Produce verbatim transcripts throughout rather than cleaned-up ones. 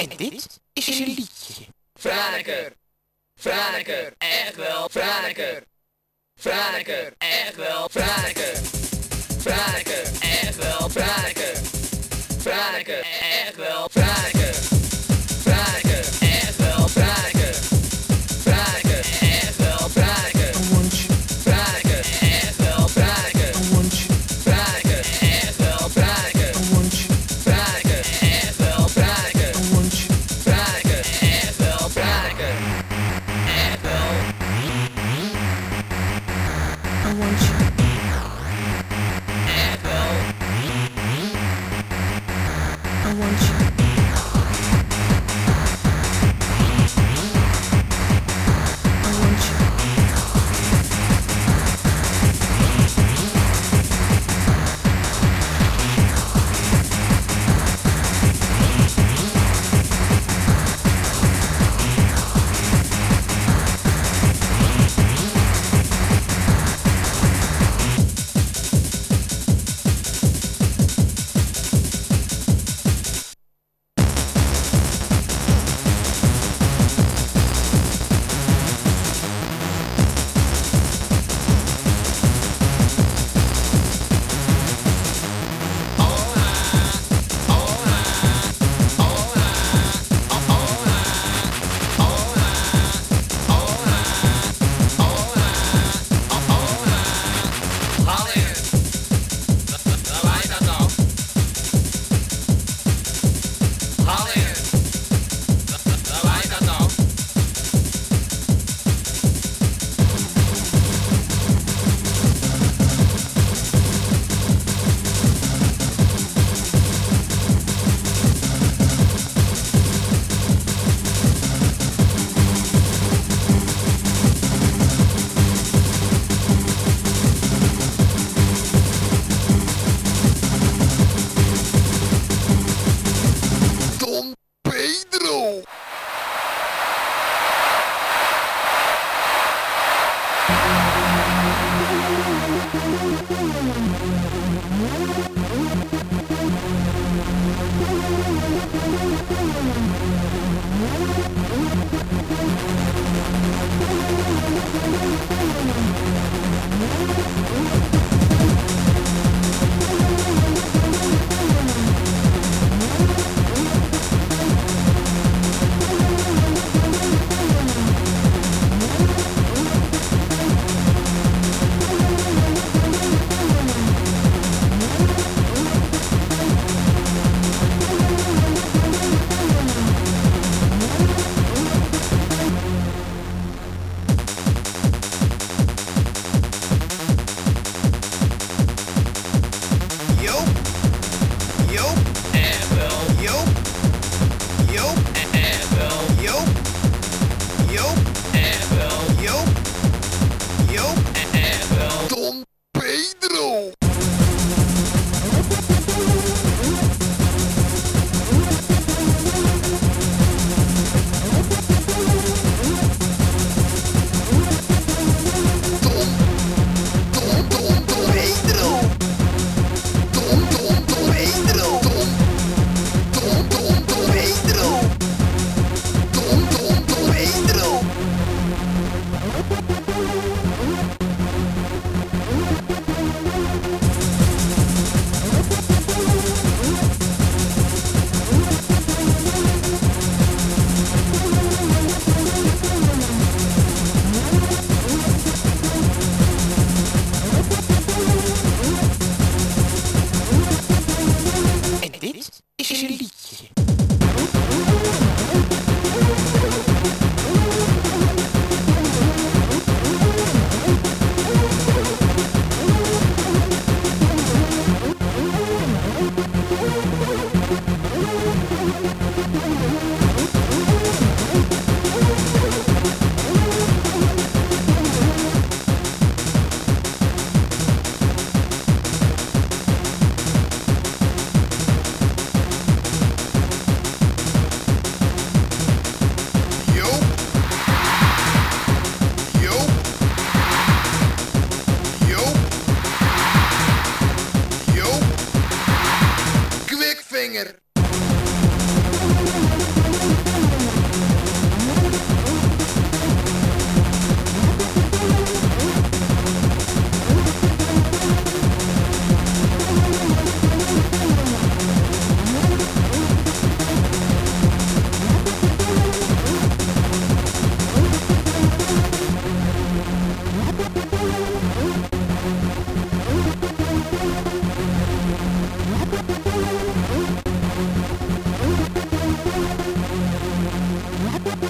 En dit is een liedje. Franeker, Franeker, echt wel, Franeker, Franeker, echt wel, Franeker, Franeker, echt wel, Franeker, Franeker, echt wel, Franeker, Franeker, echt wel, Franeker, Franeker, echt wel, Franeker, Franeker, echt wel, Franeker, Franeker, echt wel, Franeker, Franeker, echt wel, Franeker, Franeker, echt wel, Franeker, echt wel. I want you. Echt wel. I want you. I want you. Hallingen. Waar waar is dat dan? Hallingen. Waar waar is dat dan? Don Pedro.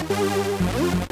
want you.